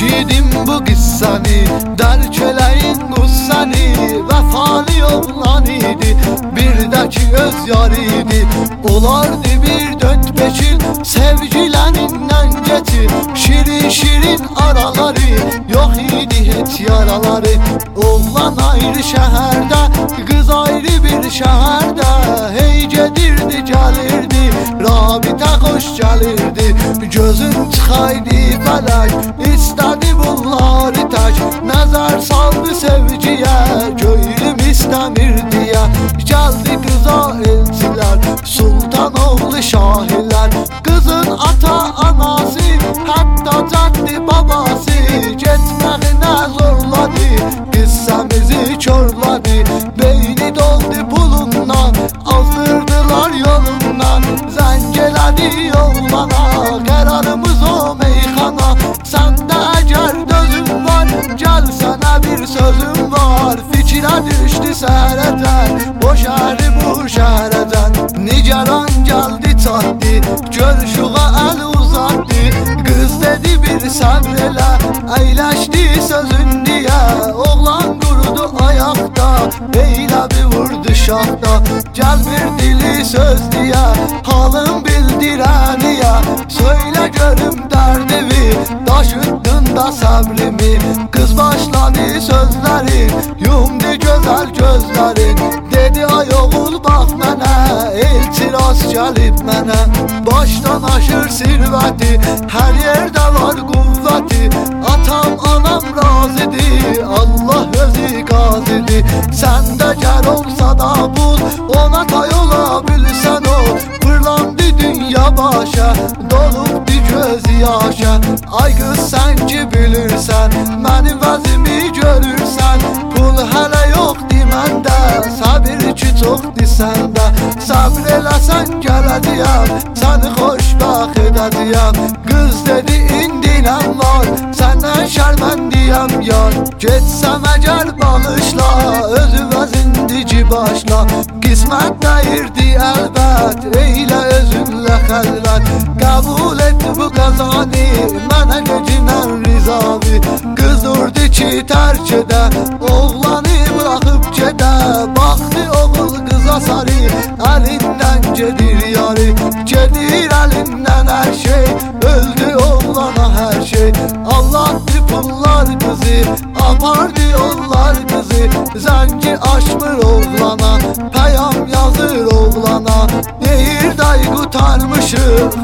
eşidim bu qissəni, dərk eləyin qüssəni. Vəfalı oğlan idi, bir də ki öz yar idi. Olardı bir 4-5 il sevgilərindən geçir. Şirin şirin araları, yox idi heç yaraları. Oğlan ayrı şəhərdə, qız ayrı bir şəhərdə. Hey gedirdi gəlirdi, rabitə xoş gəlirdi. Gözün çıxaydı fələk, istədi bunları tək. Nəzər saldı sevgiyə, göyüm istəmir deyə. Gəldi qıza elçilər, sultan oğlu şahilər. Qızın ata anası, hətta cəddi babası getməğinə zorladı, qissəmizi körladı. Beyni doldu pulundan, azdırdılar yolundan. Zəng elədi oğlana, qərarımız o meyxana. Səndə əgər dözüm var, gəl sənə bir sözüm var. Fikrə düşdü səhərəcən, o şəhəri bu şəhərəcən. Nigaran gəldi çatdı, görüşüğa əl uzatdı. Qız dedi bir səbr elə, əyləşdi sözün deyə. Oğlan qurudu ayaqda, eylə bir vurdu şahda. Gəlmir dili söz deyə, halım bildirəniyə. Söylə görüm dərdimi, daşıttın da səbrimi. Qız başladı sözlərin, yumdu gözəl gözlərin. Dedi ay oğul bax mənə, elçi rast gəlib mənə. Başdan aşır sirvəti, hər yerdə var qüvvəti. Atam anam razıdır, Allah özü qazidir. Səndə gər olsa da bul, ona tay ola bilsən o. Fırlandı dünya başa, dolubdu gözü yaşa. Ay qız sən ki bilirsən, mənim vəzimi görürsən. Pul hələ yoxdur məndə, səbir ki çoxdur səndə. Səbr eləsən gələcəyəm, səni xoşbəxt edəcəyəm. Qız dedi indinəm var, səndən şərməndiyəm yar. Getsəm əgər bağışla, özü vəzindici başla. Qismət dəyirdi əlbət, eylə özünlə xəlvət. Qəbul et bu qazanı, mənə gecindən rizavi. Qız durdu ki tərk edə, oğlanı bıraxıb gedə. Baxdı oğul qıza sarı, əlindən gedir yarı. Gedir əlindən hər şey, öldü oğlana hər şey. Allah'dı pullar qızı, apardı onlar qızı. Zəngi açmır oğlana, pəyam yazır oğlana. Deyir day qutarmışıq,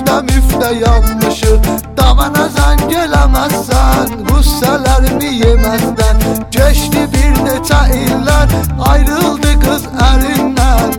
müftə yanmışıq. Da mənə zəng eləməzsən, qüssələrimi yeməzdən. Geçdi bir neçə illər, ayrıldı qız əlindən.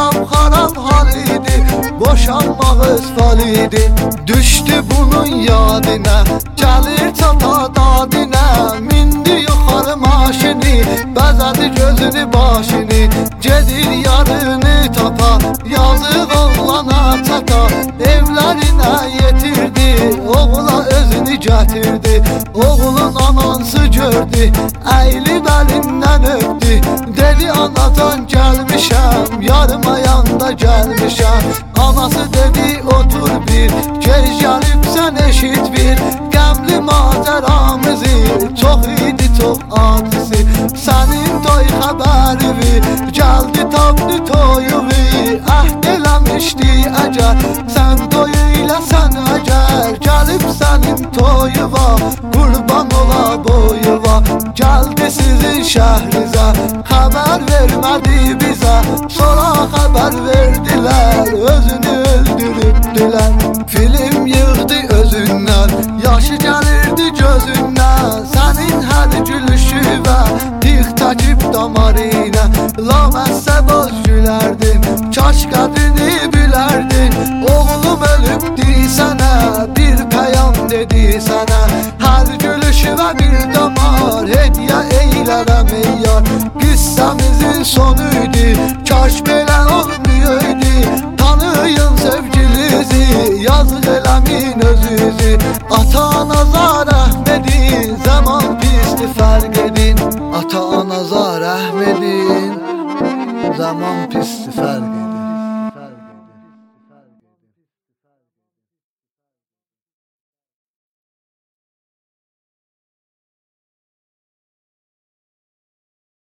Xarab hal idi, boşanmaq özfal idi. Düşdü bunun yadına, gəlir çata dadına. Mindi yuxarı maşini, bəzədi gözünü başını. Gedir yarını tapa, yazıq oğlana çata. Evlərinə yetirdi, oğula özünü gətirdi. Oğulun anansı gördü, əyilib əlindən öpdü. Dedi anacan gəlmişəm, yarım ayanda gəlmişəm. Anası dedi otur bir, gec gəlibsən eşit bir. Qəmli macəramızı, çox idi çox acısı. Sənin toy xəbərini, gəldi tapdı toyumu. Əhd eləmişdi əgər, sən toyu iləsən əgər. Gəlib sənin toyuva, qurban ola boyuva. Gəldi sizin şəhrizə, xəbər vermədi bizə. Sonra xəbər verdilər, özünü öldürübdülər. Film yığdı özündən, yaşı gəlirdi gözündən. Sənin hər gülüşü və dix çəkib damarına. Laməsə boz gülərdin, kaş qədrini bilərdin. Oğlum ölübdü sənə, bir pəyam dedi sənə. Hər gülüşü və bir damar, hediyə eylərəm ey yar. Qissəmizin sonuydu, kaş belə olmayaydı. Tanıyın sevgilizi, yazıq eləmin özünüzü. Ata-ana rəhm edin, zaman pisdir fərq edin. Ata-ana rəhm edin, zaman pisdir fərq edin.